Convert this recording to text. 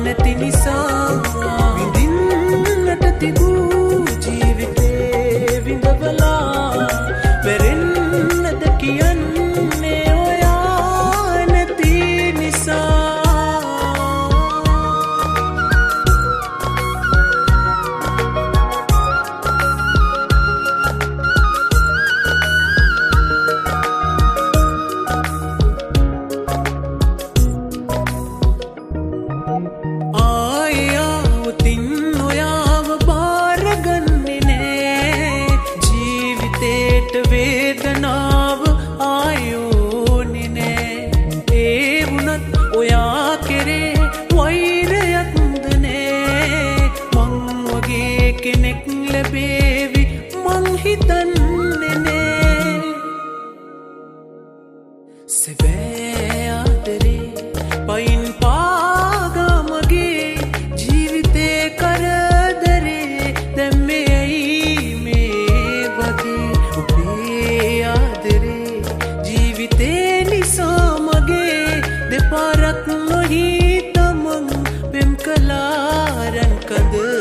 නැති නිසා විඳින්නට තිබූ ජීවිතේ විඳවලා වැරෙන්නද කියන්නේ ඔයා නැති නිසා. වේදනාව ආයෝනේ නෑ ඒ වුණත් ඔයා කෙරේ වෛරයක්ද නෑ මං වගේ කෙනෙක් ලැබේවි මං හිතන්නේ නෑ සැබෑ ආදරේ පයින් පාගා මගේ ජීවිතේ කරදරේ දැන් මෙයි මේ වගේ ජීවිතේ නිසා මගේ දෙපාරක් නොහිත මං පෙම් කළා රැන් කඳ